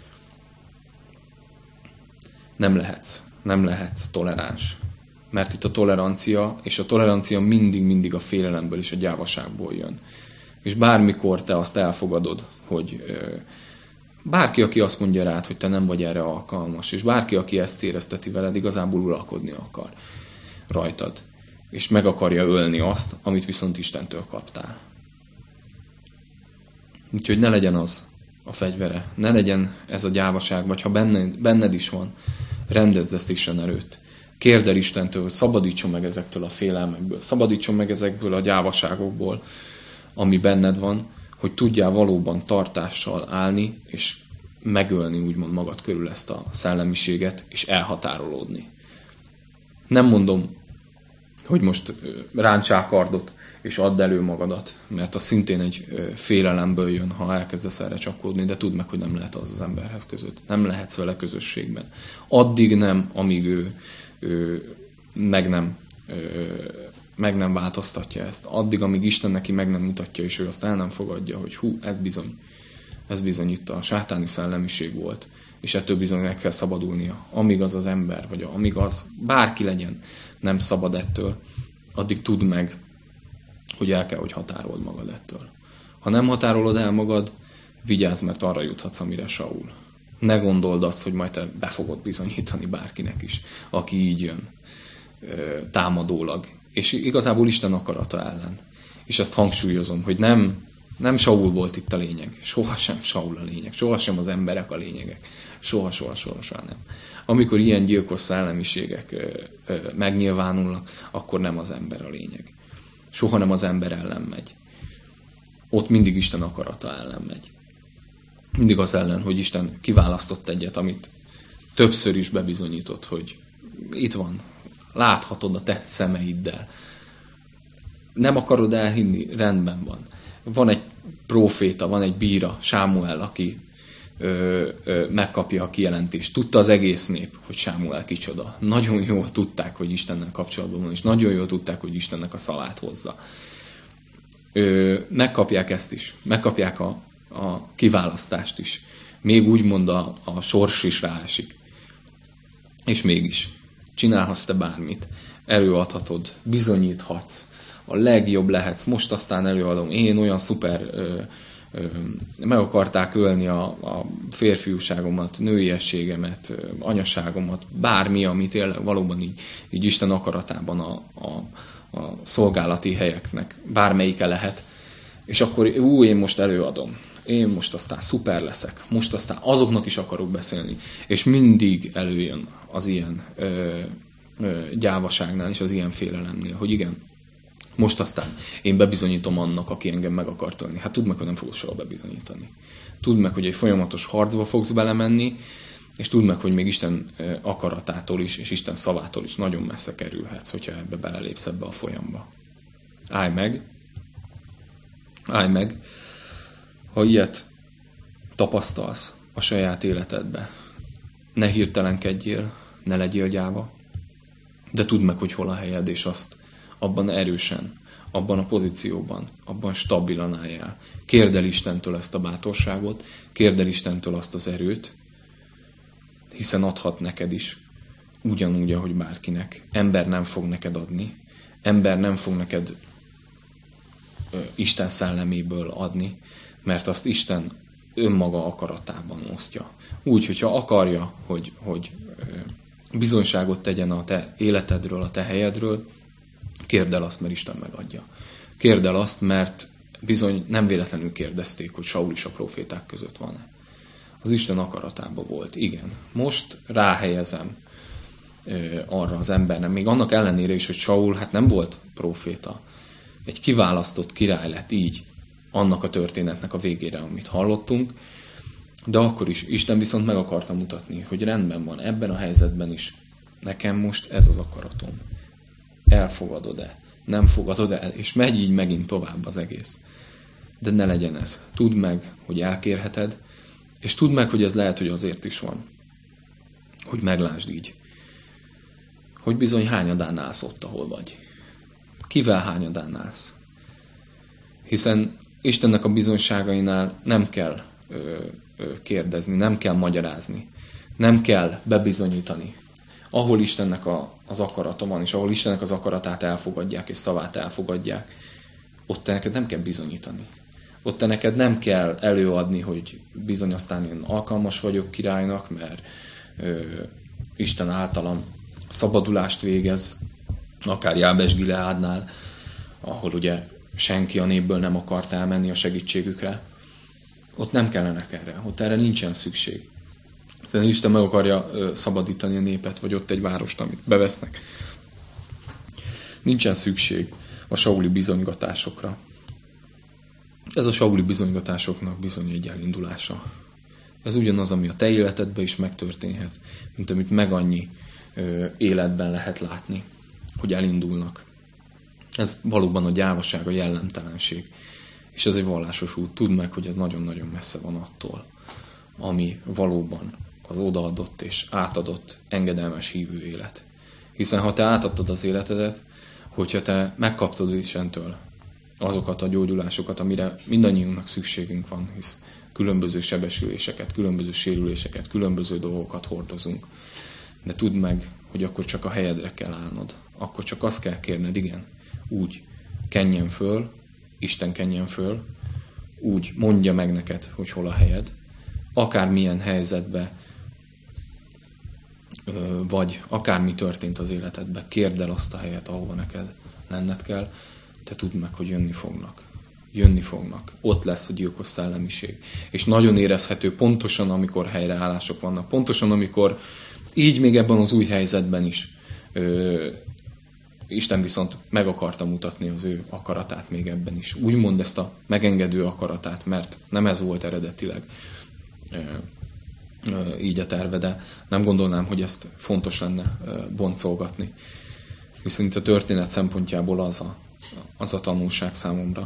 Nem lehetsz toleráns. Mert itt a tolerancia mindig a félelemből és a gyávaságból jön. És bármikor te azt elfogadod, hogy bárki, aki azt mondja rád, hogy te nem vagy erre alkalmas, és bárki, aki ezt érezteti veled, igazából uralkodni akar rajtad. És meg akarja ölni azt, amit viszont Istentől kaptál. Úgyhogy ne legyen az a fegyvere, ne legyen ez a gyávaság, vagy ha benned is van, rendezd ezt Isten előtt. Kérd el Istentől, hogy szabadítson meg ezektől a félelmekből, szabadítson meg ezekből a gyávaságokból, ami benned van, hogy tudjál valóban tartással állni, és megölni úgymond magad körül ezt a szellemiséget, és elhatárolódni. Nem mondom, hogy most rántsál kardot, és add elő magadat, mert az szintén egy félelemből jön, ha elkezdesz erre csapkodni, de tudd meg, hogy nem lehet az emberhez között. Nem lehetsz vele közösségben. Addig nem, amíg ő meg nem változtatja ezt. Addig, amíg Isten neki meg nem mutatja, és ő azt el nem fogadja, hogy ez bizony itt a sátáni szellemiség volt, és ettől bizony meg kell szabadulnia. Amíg az ember, vagy amíg az bárki legyen, nem szabad ettől, addig tudd meg, hogy el kell, hogy határold magad ettől. Ha nem határolod el magad, vigyázz, mert arra juthatsz, amire Saul. Ne gondold azt, hogy majd te be fogod bizonyítani bárkinek is, aki így jön támadólag. És igazából Isten akarata ellen. És ezt hangsúlyozom, hogy nem Saul volt itt a lényeg. Sohasem Saul a lényeg. Sohasem az emberek a lényegek. Soha nem. Amikor ilyen gyilkos szellemiségek megnyilvánulnak, akkor nem az ember a lényeg. Soha nem az ember ellen megy. Ott mindig Isten akarata ellen megy. Mindig az ellen, hogy Isten kiválasztott egyet, amit többször is bebizonyított, hogy itt van, láthatod a te szemeiddel. Nem akarod elhinni, rendben van. Van egy próféta, van egy bíra, Sámuel, aki megkapja a kijelentést. Tudta az egész nép, hogy Sámuel kicsoda. Nagyon jól tudták, hogy Istennel kapcsolatban van, és nagyon jól tudták, hogy Istennek a szavát hozza. Megkapják ezt is. Megkapják a kiválasztást is. Még úgymond a sors is ráesik. És mégis csinálhatsz te bármit. Előadhatod, bizonyíthatsz. A legjobb lehetsz. Most aztán előadom. Én olyan szuper meg akarták ölni a férfiúságomat, nőiességemet, anyaságomat, bármi, ami tényleg valóban így Isten akaratában a szolgálati helyeknek bármelyike lehet. És akkor én most előadom. Én most aztán szuper leszek. Most aztán azoknak is akarok beszélni. És mindig előjön az ilyen gyávaságnál és az ilyen félelemnél, hogy igen, most aztán én bebizonyítom annak, aki engem meg akart ölni. Hát tudd meg, hogy nem fogod soha bebizonyítani. Tudd meg, hogy egy folyamatos harcba fogsz belemenni, és tudd meg, hogy még Isten akaratától is, és Isten szavától is nagyon messze kerülhetsz, hogyha ebbe belelépsz ebbe a folyamba. Állj meg, ha ilyet tapasztalsz a saját életedbe. Ne hirtelenkedjél, ne legyél gyáva, de tudd meg, hogy hol a helyed, és azt abban erősen, abban a pozícióban, abban stabilan álljál. Kérd el Istentől ezt a bátorságot, kérd el Istentől azt az erőt, hiszen adhat neked is, ugyanúgy, ahogy bárkinek. Ember nem fog neked adni, ember nem fog neked Isten szelleméből adni, mert azt Isten önmaga akaratában osztja. Úgy, hogyha akarja, hogy bizonyságot tegyen a te életedről, a te helyedről, kérd el azt, mert Isten megadja. Kérd el azt, mert bizony nem véletlenül kérdezték, hogy Saul is a proféták között van-e. Az Isten akaratában volt. Igen. Most ráhelyezem arra az embernek, még annak ellenére is, hogy Saul hát nem volt proféta. Egy kiválasztott király lett így annak a történetnek a végére, amit hallottunk, de akkor is Isten viszont meg akarta mutatni, hogy rendben van, ebben a helyzetben is nekem most ez az akaratom. Elfogadod-e? Nem fogadod el? És megy így megint tovább az egész. De ne legyen ez. Tudd meg, hogy elkérheted, és tudd meg, hogy ez lehet, hogy azért is van. Hogy meglásd így. Hogy bizony hányadán állsz ott, ahol vagy. Kivel hányadán állsz? Hiszen Istennek a bizonyságainál nem kell kérdezni, nem kell magyarázni, nem kell bebizonyítani. Ahol Istennek az akarata van, és ahol Istennek az akaratát elfogadják, és szavát elfogadják, ott te neked nem kell bizonyítani. Ott te neked nem kell előadni, hogy bizony aztán én alkalmas vagyok királynak, mert Isten általam szabadulást végez, akár Jábes Gileádnál, ahol ugye senki a népből nem akart elmenni a segítségükre. Ott nem kellenek erre, ott erre nincsen szükség. Szerintem Isten meg akarja szabadítani a népet, vagy ott egy várost, amit bevesznek. Nincsen szükség a sauli bizonygatásokra. Ez a sauli bizonygatásoknak bizony egy elindulása. Ez ugyanaz, ami a te életedben is megtörténhet, mint amit meg annyi életben lehet látni, hogy elindulnak. Ez valóban a gyávaság, a jellemtelenség. És ez egy vallásos út. Tudd meg, hogy ez nagyon-nagyon messze van attól, ami valóban az odaadott és átadott engedelmes hívő élet. Hiszen ha te átadtad az életedet, hogyha te megkaptad Istentől azokat a gyógyulásokat, amire mindannyiunknak szükségünk van, hisz különböző sebesüléseket, különböző sérüléseket, különböző dolgokat hordozunk. De tudd meg, hogy akkor csak a helyedre kell állnod. Akkor csak azt kell kérned, igen, úgy kenjen föl, Isten kenjen föl, úgy mondja meg neked, hogy hol a helyed, akármilyen helyzetben vagy akármi történt az életedben, kérd el azt a helyet, ahova neked lenned kell, te tudd meg, hogy jönni fognak. Jönni fognak. Ott lesz a gyilkos szellemiség. És nagyon érezhető pontosan, amikor helyreállások vannak. Pontosan, amikor így még ebben az új helyzetben is Isten viszont meg akarta mutatni az ő akaratát még ebben is. Úgymond ezt a megengedő akaratát, mert nem ez volt eredetileg így a terve, de nem gondolnám, hogy ezt fontos lenne boncolgatni. Viszont a történet szempontjából az a tanulság számomra,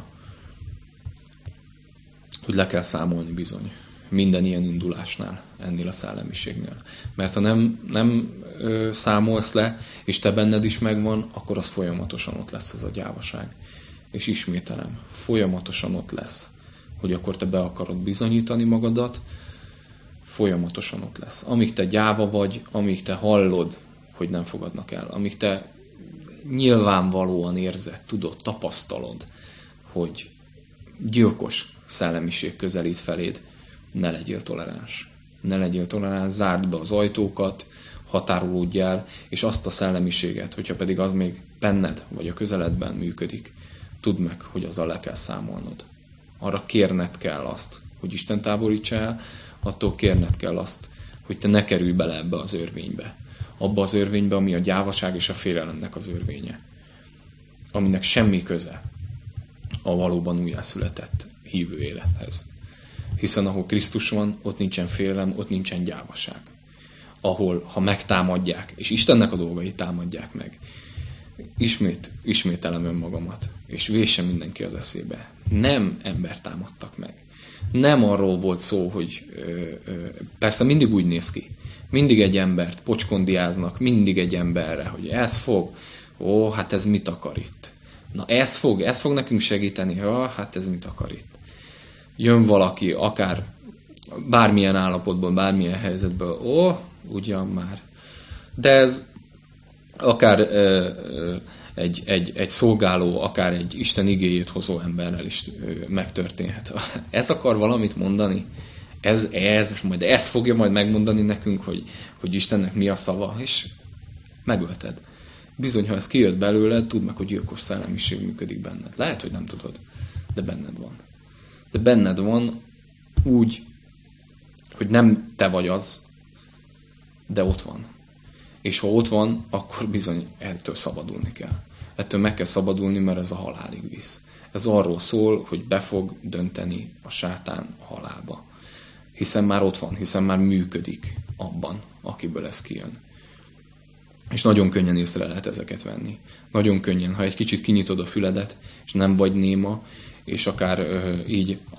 hogy le kell számolni bizony minden ilyen indulásnál, ennél a szellemiségnél. Mert ha nem számolsz le, és te benned is megvan, akkor az folyamatosan ott lesz ez a gyávaság. És ismételem, folyamatosan ott lesz, hogy akkor te be akarod bizonyítani magadat, folyamatosan ott lesz. Amíg te gyáva vagy, amíg te hallod, hogy nem fogadnak el, amíg te nyilvánvalóan érzed, tudod, tapasztalod, hogy gyilkos szellemiség közelít feléd, ne legyél toleráns. Ne legyél toleráns, zárd be az ajtókat, határolódj el, és azt a szellemiséget, hogyha pedig az még benned, vagy a közeledben működik, tudd meg, hogy azzal le kell számolnod. Arra kérned kell azt, hogy Isten távolítsa el, attól kérned kell azt, hogy te ne kerülj bele ebbe az örvénybe. Abba az örvénybe, ami a gyávaság és a félelemnek az örvénye. Aminek semmi köze a valóban újjászületett hívő élethez. Hiszen ahol Krisztus van, ott nincsen félelem, ott nincsen gyávaság. Ahol, ha megtámadják, és Istennek a dolgait támadják meg, ismételem önmagamat, és vésse mindenki az eszébe. Nem embert támadtak meg. Nem arról volt szó, hogy persze mindig úgy néz ki. Mindig egy embert pocskondiáznak, mindig egy emberre, hogy ez fog, hát ez mit akar itt? Na ez fog nekünk segíteni, hát ez mit akar itt? Jön valaki, akár bármilyen állapotból, bármilyen helyzetből, ugyan már. De ez akár egy szolgáló, akár egy Isten igéjét hozó emberrel is megtörténhet. Ez akar valamit mondani? Majd ez fogja majd megmondani nekünk, hogy Istennek mi a szava, és megölted. Bizony, ha ez kijött belőled, tudd meg, hogy gyilkos szellemiség működik benned. Lehet, hogy nem tudod, de benned van. De benned van úgy, hogy nem te vagy az, de ott van. És ha ott van, akkor bizony ettől szabadulni kell. Ettől meg kell szabadulni, mert ez a halálig visz. Ez arról szól, hogy be fog dönteni a sátán a halálba. Hiszen már ott van, hiszen már működik abban, akiből ez kijön. És nagyon könnyen észre lehet ezeket venni. Nagyon könnyen, ha egy kicsit kinyitod a füledet, és nem vagy néma, és akár így a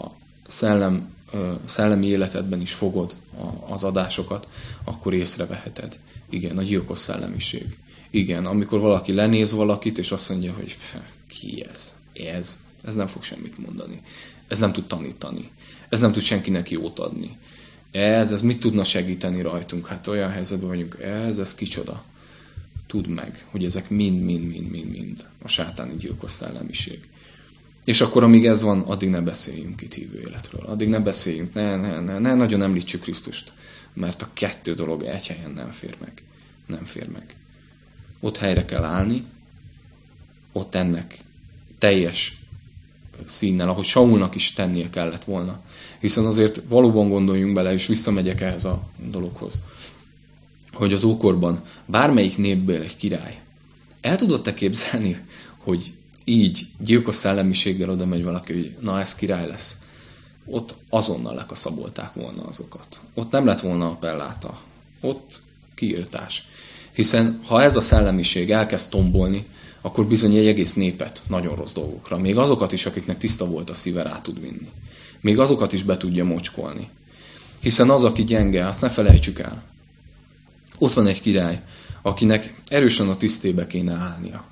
szellemi életedben is fogod az adásokat, akkor észreveheted. Igen, a gyilkos szellemiség. Igen, amikor valaki lenéz valakit, és azt mondja, hogy ki ez? Ez nem fog semmit mondani. Ez nem tud tanítani. Ez nem tud senkinek jót adni. Ez mit tudna segíteni rajtunk? Hát olyan helyzetben vagyunk, ez kicsoda. Tudd meg, hogy ezek mind a sátáni gyilkos szellemiség. És akkor, amíg ez van, addig ne beszéljünk itt hívő életről. Addig ne beszéljünk, ne nagyon említsük Krisztust, mert a kettő dolog egy helyen nem fér meg. Nem fér meg. Ott helyre kell állni, ott ennek teljes színnel, ahogy Saulnak is tennie kellett volna. Hiszen azért valóban gondoljunk bele, és visszamegyek ehhez a dologhoz, hogy az ókorban bármelyik népből egy király el tudott-e képzelni, hogy így gyilkos szellemiséggel oda megy valaki, hogy na ez király lesz. Ott azonnal lekaszabolták volna azokat. Ott nem lett volna appelláta. Ott kiirtás. Hiszen ha ez a szellemiség elkezd tombolni, akkor bizony egy egész népet nagyon rossz dolgokra. Még azokat is, akiknek tiszta volt a szíve, rá tud vinni. Még azokat is be tudja mocskolni. Hiszen az, aki gyenge, azt ne felejtsük el. Ott van egy király, akinek erősen a tisztébe kéne állnia.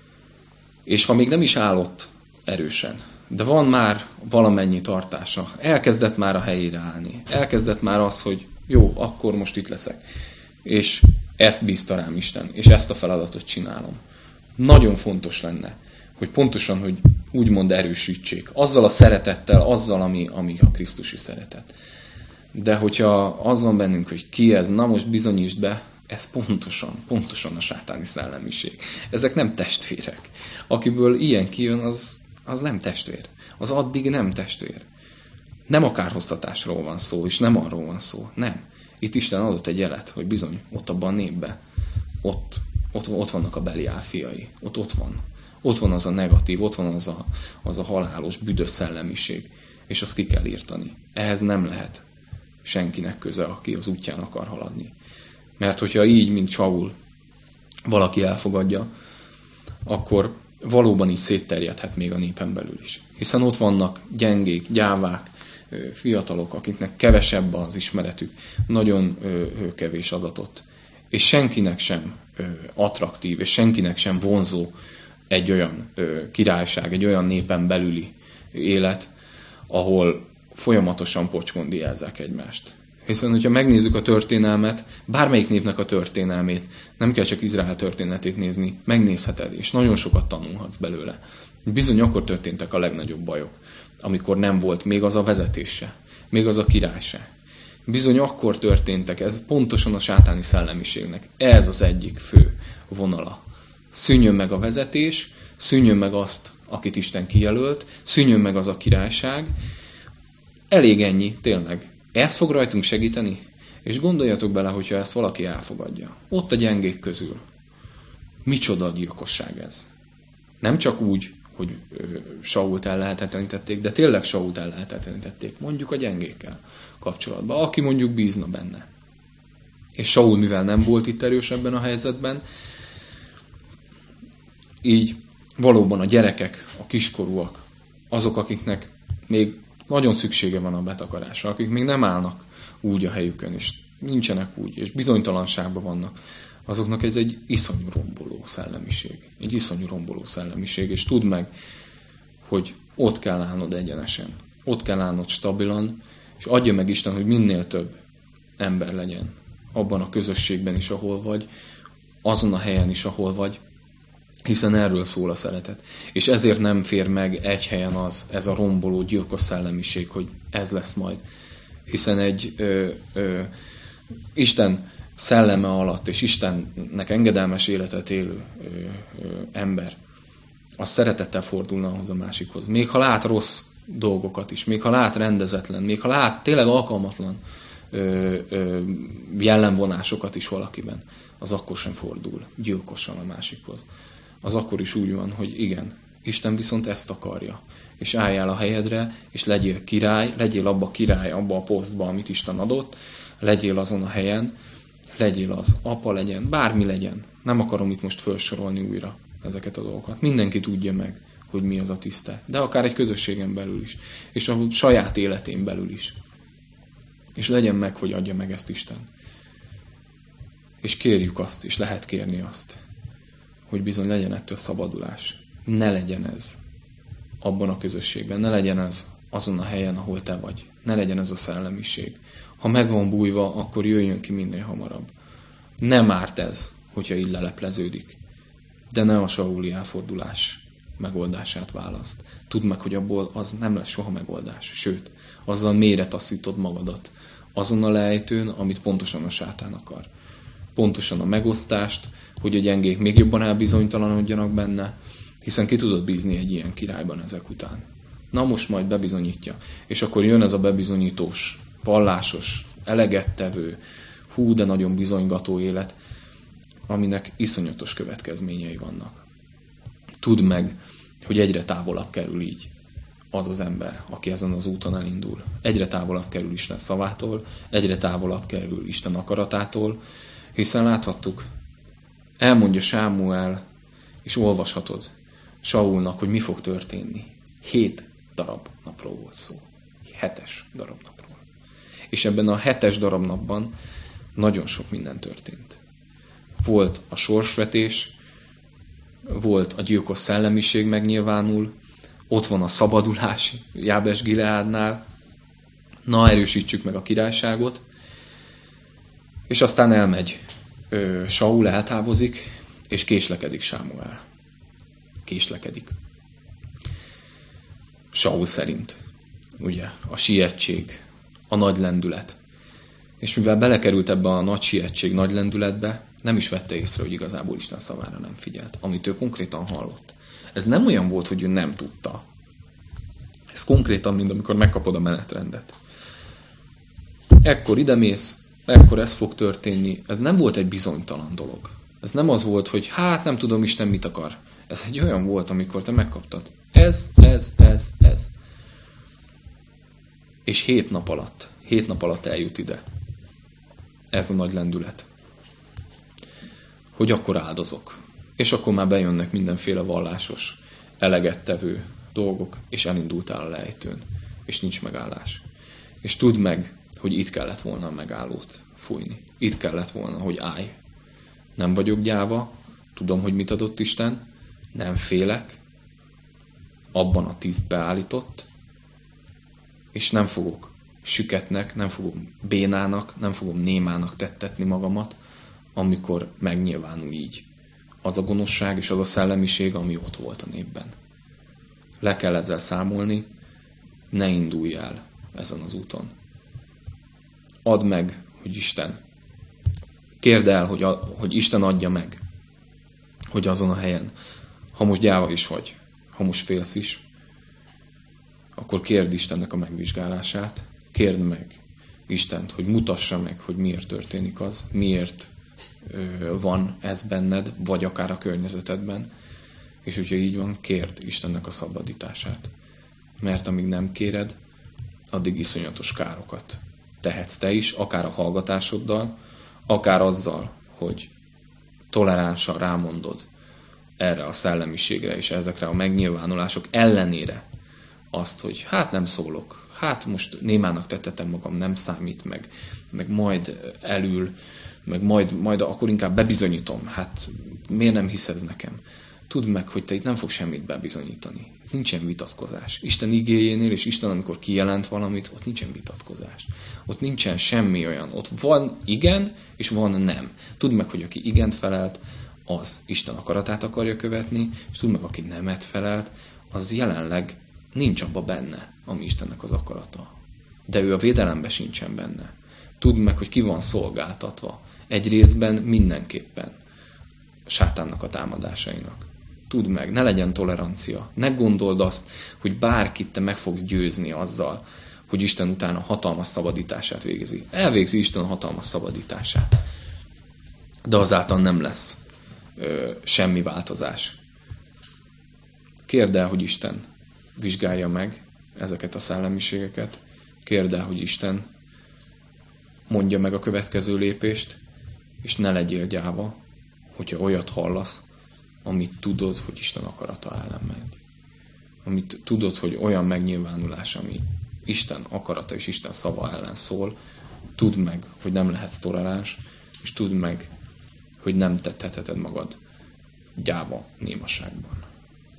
És ha még nem is állott erősen, de van már valamennyi tartása, elkezdett már a helyére állni, elkezdett már az, hogy jó, akkor most itt leszek. És ezt bízta rám Isten, és ezt a feladatot csinálom. Nagyon fontos lenne, hogy pontosan, hogy úgymond erősítsék. Azzal a szeretettel, azzal, ami a krisztusi szeretet. De hogyha az van bennünk, hogy ki ez, na most bizonyítsd be, ez pontosan a sátáni szellemiség. Ezek nem testvérek. Akiből ilyen kijön, az nem testvér. Az addig nem testvér. Nem a kárhoztatásról van szó, és nem arról van szó. Nem. Itt Isten adott egy jelet, hogy bizony, ott abban a népben, ott vannak a Beliál fiai. Ott van. Ott van az a negatív, ott van az a halálos, büdös szellemiség. És azt ki kell írtani. Ehhez nem lehet senkinek köze, aki az útján akar haladni. Mert hogyha így, mint Saul, valaki elfogadja, akkor valóban így szétterjedhet még a népen belül is. Hiszen ott vannak gyengék, gyávák, fiatalok, akiknek kevesebb az ismeretük, nagyon kevés adatot. És senkinek sem attraktív, és senkinek sem vonzó egy olyan királyság, egy olyan népen belüli élet, ahol folyamatosan pocskondiázzák egymást. Hiszen, hogyha megnézzük a történelmet, bármelyik népnek a történelmét, nem kell csak Izrael történetét nézni, megnézheted, és nagyon sokat tanulhatsz belőle. Bizony akkor történtek a legnagyobb bajok, amikor nem volt még az a vezetése, még az a királyság. Bizony akkor történtek, ez pontosan a sátáni szellemiségnek. Ez az egyik fő vonala. Szűnjön meg a vezetés, szűnjön meg azt, akit Isten kijelölt, szűnjön meg az a királyság. Elég ennyi, tényleg. Ez fog rajtunk segíteni? És gondoljatok bele, hogyha ezt valaki elfogadja. Ott a gyengék közül. Micsoda gyilkosság ez. Nem csak úgy, hogy Sault ellehetetlenítették, de tényleg Sault ellehetetlenítették. Mondjuk a gyengékkel kapcsolatban. Aki mondjuk bízna benne. És Saul, mivel nem volt itt erős ebben a helyzetben, így valóban a gyerekek, a kiskorúak, azok, akiknek még nagyon szüksége van a betakarásra, akik még nem állnak úgy a helyükön, és nincsenek úgy, és bizonytalanságban vannak, azoknak ez egy iszonyú romboló szellemiség. Egy iszonyú romboló szellemiség, és tudd meg, hogy ott kell állnod egyenesen, ott kell állnod stabilan, és adja meg Isten, hogy minél több ember legyen abban a közösségben is, ahol vagy, azon a helyen is, ahol vagy, hiszen erről szól a szeretet. És ezért nem fér meg egy helyen ez a romboló, gyilkos szellemiség, hogy ez lesz majd. Hiszen egy Isten szelleme alatt, és Istennek engedelmes életet élő ember, az szeretettel fordulna ahhoz a másikhoz. Még ha lát rossz dolgokat is, még ha lát rendezetlen, még ha lát tényleg alkalmatlan jellemvonásokat is valakiben, az akkor sem fordul gyilkosan a másikhoz. Az akkor is úgy van, hogy igen, Isten viszont ezt akarja. És álljál a helyedre, és legyél király, legyél abba a király, abba a posztba, amit Isten adott, legyél azon a helyen, legyél az apa, legyen, bármi legyen. Nem akarom itt most felsorolni újra ezeket a dolgokat. Mindenki tudja meg, hogy mi az a tiszte. De akár egy közösségen belül is. És a saját életén belül is. És legyen meg, hogy adja meg ezt Isten. És kérjük azt, és lehet kérni azt, hogy bizony legyen ettől szabadulás. Ne legyen ez abban a közösségben, ne legyen ez azon a helyen, ahol te vagy. Ne legyen ez a szellemiség. Ha meg van bújva, akkor jöjjön ki minél hamarabb. Nem árt ez, hogyha így lelepleződik. De ne a sauli elfordulás megoldását választ. Tudd meg, hogy abból az nem lesz soha megoldás. Sőt, azzal mélyre taszítod magadat. Azon a lejtőn, amit pontosan a sátán akar. Pontosan a megosztást, hogy a gyengék még jobban elbizonytalanodjanak benne, hiszen ki tudod bízni egy ilyen királyban ezek után. Na most majd bebizonyítja. És akkor jön ez a bebizonyítós, vallásos, elegettevő, hú, de nagyon bizonygató élet, aminek iszonyatos következményei vannak. Tudd meg, hogy egyre távolabb kerül így az az ember, aki ezen az úton elindul. Egyre távolabb kerül Isten szavától, egyre távolabb kerül Isten akaratától, hiszen láthattuk, elmondja Sámuel, és olvashatod Saulnak, hogy mi fog történni. 7 darab napról volt szó. 7 darab napról. És ebben a 7 darab napban nagyon sok minden történt. Volt a sorsvetés, volt a gyilkos szellemiség megnyilvánul, ott van a szabadulás Jábes Gileádnál, na erősítsük meg a királyságot, és aztán elmegy Saul, eltávozik, és késlekedik Sámuel. Késlekedik. Saul szerint. Ugye, a sietség, a nagy lendület. És mivel belekerült ebbe a nagy sietség, nagy lendületbe, nem is vette észre, hogy igazából Isten szavára nem figyelt, amit ő konkrétan hallott. Ez nem olyan volt, hogy ő nem tudta. Ez konkrétan, mint amikor megkapod a menetrendet. Ekkor idemész, ekkor ez fog történni. Ez nem volt egy bizonytalan dolog. Ez nem az volt, hogy hát nem tudom Isten mit akar. Ez egy olyan volt, amikor te megkaptad. Ez. És 7 nap alatt eljut ide. Ez a nagy lendület. Hogy akkor áldozok. És akkor már bejönnek mindenféle vallásos, elegettevő dolgok, és elindultál a lejtőn. És nincs megállás. És tudd meg, hogy itt kellett volna a megállót fújni. Itt kellett volna, hogy állj. Nem vagyok gyáva, tudom, hogy mit adott Isten, nem félek, abban a tisztbe állított, és nem fogok süketnek, nem fogom bénának, nem fogom némának tettetni magamat, amikor megnyilvánul így az a gonoszság és az a szellemiség, ami ott volt a népben. Le kell ezzel számolni, ne indulj el ezen az úton. Add meg, hogy Isten. Kérd el, hogy Isten adja meg, hogy azon a helyen, ha most gyáva is vagy, ha most félsz is, akkor kérd Istennek a megvizsgálását, kérd meg Istent, hogy mutassa meg, hogy miért történik az, miért van ez benned, vagy akár a környezetedben, és hogyha így van, kérd Istennek a szabadítását. Mert amíg nem kéred, addig iszonyatos károkat tehetsz te is, akár a hallgatásoddal, akár azzal, hogy toleránsan rámondod erre a szellemiségre és ezekre a megnyilvánulások ellenére azt, hogy hát nem szólok, hát most némának tettetem magam, nem számít meg majd elül, meg majd akkor inkább bebizonyítom, hát miért nem hiszed nekem? Tudd meg, hogy te itt nem fogsz semmit bebizonyítani. Nincsen vitatkozás. Isten igéjénél, és Isten, amikor kijelent valamit, ott nincsen vitatkozás. Ott nincsen semmi olyan. Ott van igen, és van nem. Tudd meg, hogy aki igent felelt, az Isten akaratát akarja követni, és tudd meg, aki nemet felelt, az jelenleg nincs abba benne, ami Istennek az akarata. De ő a védelemben sincsen benne. Tudd meg, hogy ki van szolgáltatva. Egy részben mindenképpen sátánnak a támadásainak. Tudd meg, ne legyen tolerancia. Ne gondold azt, hogy bárkit te meg fogsz győzni azzal, hogy Isten utána hatalmas szabadítását végzi. Elvégzi Isten a hatalmas szabadítását. De azáltal nem lesz semmi változás. Kérd el, hogy Isten vizsgálja meg ezeket a szellemiségeket. Kérd el, hogy Isten mondja meg a következő lépést, és ne legyél gyáva, hogyha olyat hallasz, amit tudod, hogy Isten akarata ellen megy. Amit tudod, hogy olyan megnyilvánulás, ami Isten akarata és Isten szava ellen szól, tudd meg, hogy nem lehetsz toleráns, és tudd meg, hogy nem tetheted magad gyáva némaságban.